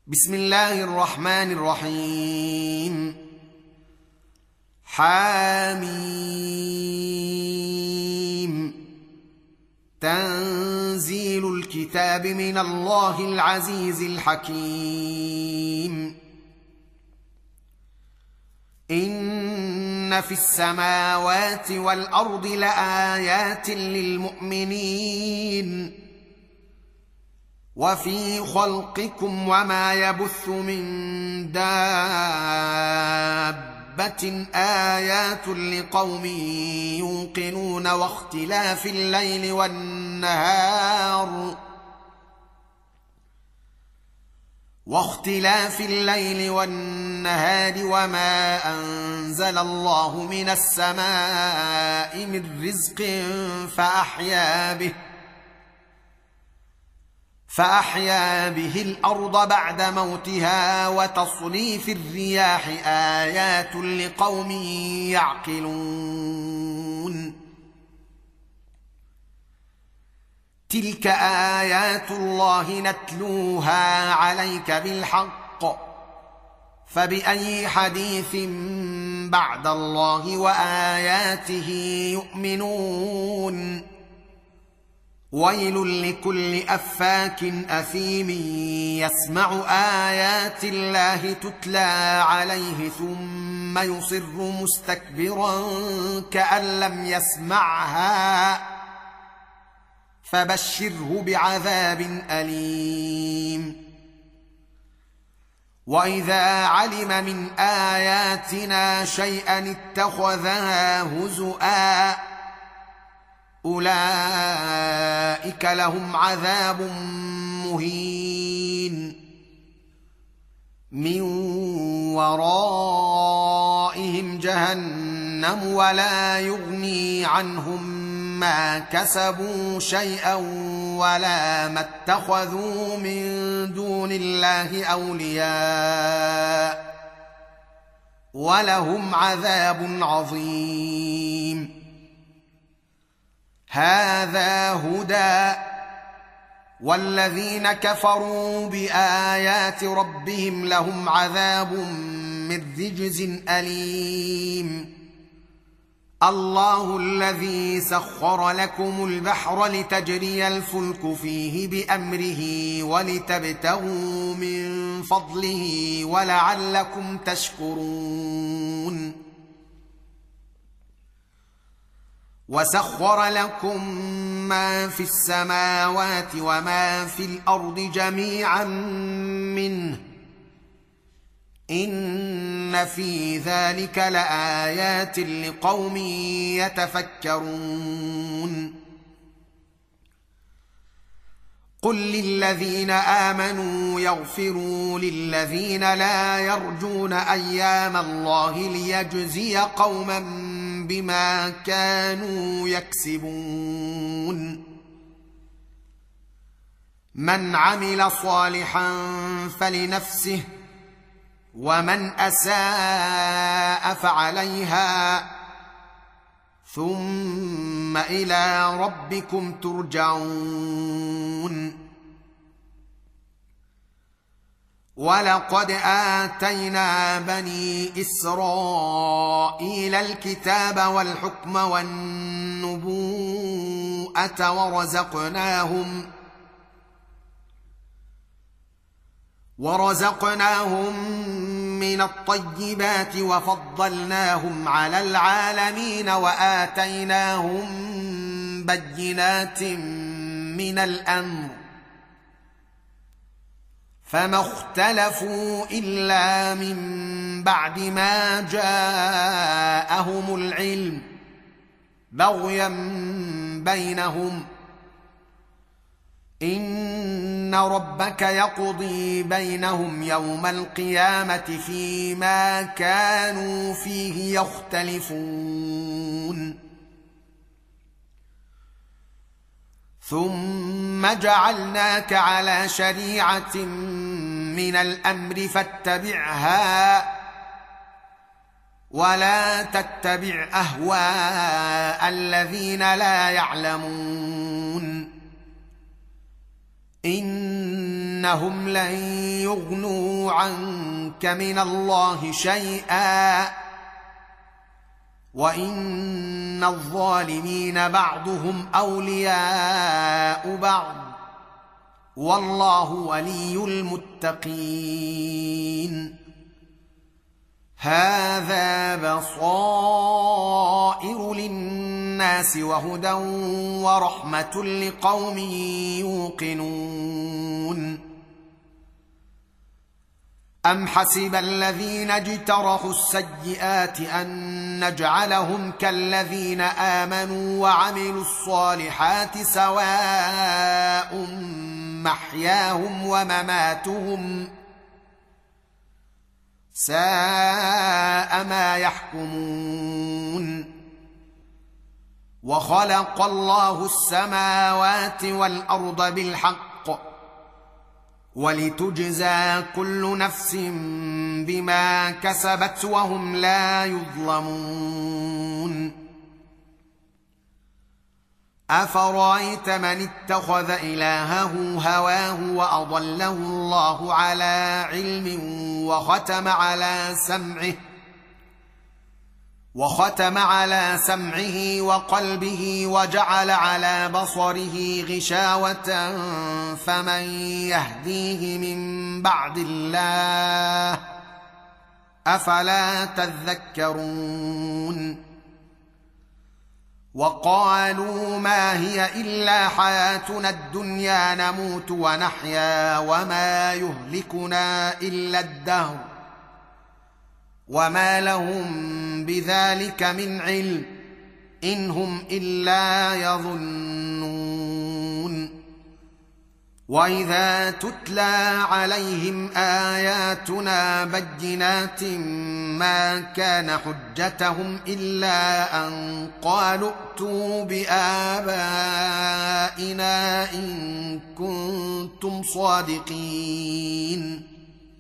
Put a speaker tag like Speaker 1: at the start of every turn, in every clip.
Speaker 1: بسم الله الرحمن الرحيم. حميم. تنزيل الكتاب من الله العزيز الحكيم. إن في السماوات والأرض لآيات للمؤمنين وفي خلقكم وما يبث من دابة آيات لقوم يوقنون واختلاف الليل والنهار وما أنزل الله من السماء من رزق فأحيا به الأرض بعد موتها وتصريف الرياح آيات لقوم يعقلون. تلك آيات الله نتلوها عليك بالحق فبأي حديث بعد الله وآياته يؤمنون. ويل لكل أفاك أثيم يسمع آيات الله تتلى عليه ثم يصر مستكبرا كأن لم يسمعها فبشره بعذاب أليم. وإذا علم من آياتنا شيئا اتخذها هزؤا أولئك لهم عذاب مهين من ورائهم جهنم ولا يغني عنهم ما كسبوا شيئا ولا ما اتخذوا من دون الله أولياء ولهم عذاب عظيم. هذا هدى والذين كفروا بآيات ربهم لهم عذاب من رجز أليم. الله الذي سخر لكم البحر لتجري الفلك فيه بأمره ولتبتغوا من فضله ولعلكم تشكرون. وسخر لكم ما في السماوات وما في الأرض جميعا منه إن في ذلك لآيات لقوم يتفكرون. قل للذين آمنوا يغفروا للذين لا يرجون أيام الله ليجزي قوما بما كانوا يكسبون. من عمل صالحا فلنفسه ومن أساء فعليها ثم إلى ربكم ترجعون. ولقد آتينا بني إسرائيل الكتاب والحكم والنبوءة ورزقناهم من الطيبات وفضلناهم على العالمين وآتيناهم بينات من الأمر فما اختلفوا إلا من بعد ما جاءهم العلم بغيا بينهم. إن ربك يقضي بينهم يوم القيامة فيما كانوا فيه يختلفون. ثم جعلناك على شريعة من الأمر فاتبعها ولا تتبع أهواء الذين لا يعلمون. إن إنهم لن يغنوا عنك من الله شيئا وإن الظالمين بعضهم أولياء بعض والله ولي المتقين. هذا بصائر للناس وهدى ورحمة لقوم يوقنون. أم حسب الذين اجترحوا السيئات أن نجعلهم كالذين آمنوا وعملوا الصالحات سواء محياهم ومماتهم ساء ما يحكمون. وخلق الله السماوات والأرض بالحق ولتجزى كل نفس بما كسبت وهم لا يظلمون. أفرأيت من اتخذ إلهه هواه وأضله الله على علم وختم على سمعه وقلبه وجعل على بصره غشاوة فمن يهديه من بعد الله أفلا تذكرون. وقالوا ما هي إلا حياتنا الدنيا نموت ونحيا وما يهلكنا إلا الدهر وما لهم بذلك من علم إن هم إلا يظنون. وإذا تتلى عليهم آياتنا بينات ما كان حجتهم إلا أن قالوا ائتوا بآبائنا إن كنتم صادقين.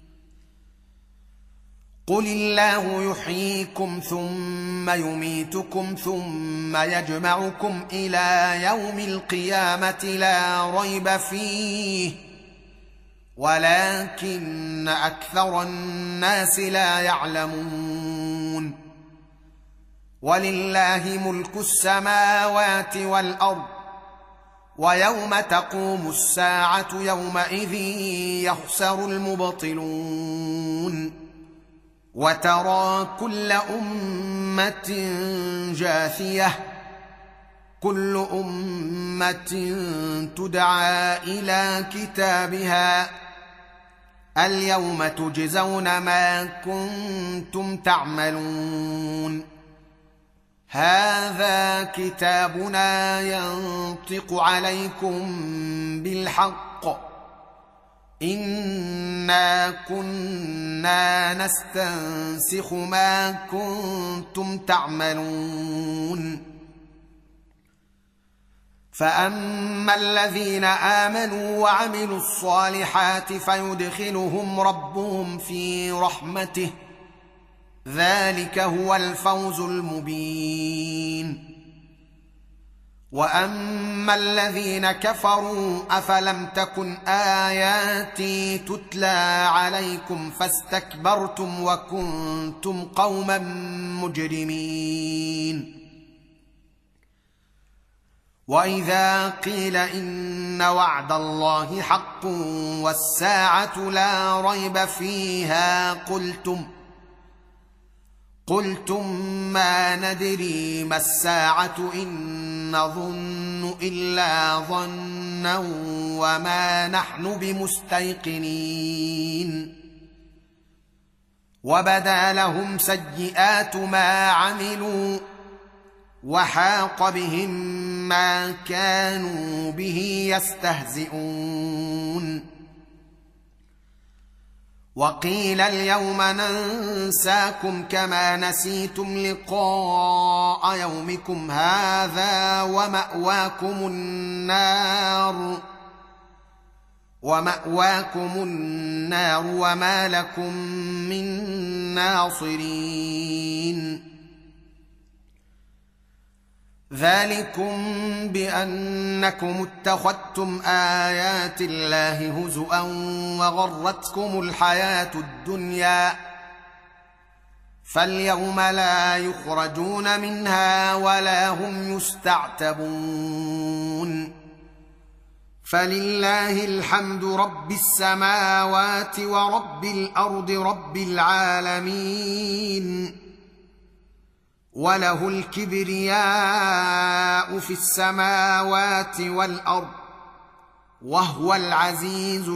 Speaker 1: قل الله يحييكم ثم يميتكم ثم يجمعكم إلى يوم القيامة لا ريب فيه ولكن أكثر الناس لا يعلمون. ولله ملك السماوات والأرض ويوم تقوم الساعة يومئذ يخسر المبطلون. وترى كل أمة جاثية كل أمة تدعى إلى كتابها اليوم تجزون ما كنتم تعملون. هذا كتابنا ينطق عليكم بالحق إنا كنا نستنسخ ما كنتم تعملون. فأما الذين آمنوا وعملوا الصالحات فيدخلهم ربهم في رحمته ذلك هو الفوز المبين. وأما الذين كفروا أفلم تكن آياتي تتلى عليكم فاستكبرتم وكنتم قوما مجرمين. وإذا قيل إن وعد الله حق والساعة لا ريب فيها قلتم ما ندري ما الساعة إن نظن إلا ظنا وما نحن بمستيقنين. وبدا لهم سيئات ما عملوا وحاق بهم ما كانوا به يستهزئون. وقيل اليوم ننساكم كما نسيتم لقاء يومكم هذا ومأواكم النار وما لكم من ناصرين. ذلكم بانكم اتخذتم ايات الله هزءا وغرتكم الحياه الدنيا فاليوم لا يخرجون منها ولا هم يستعتبون فلله الحمد رب السماوات ورب الارض رب العالمين وله الكبرياء في السماوات والارض وهو العزيز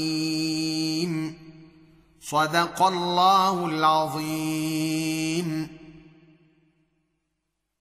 Speaker 1: الحكيم صدق الله العظيم.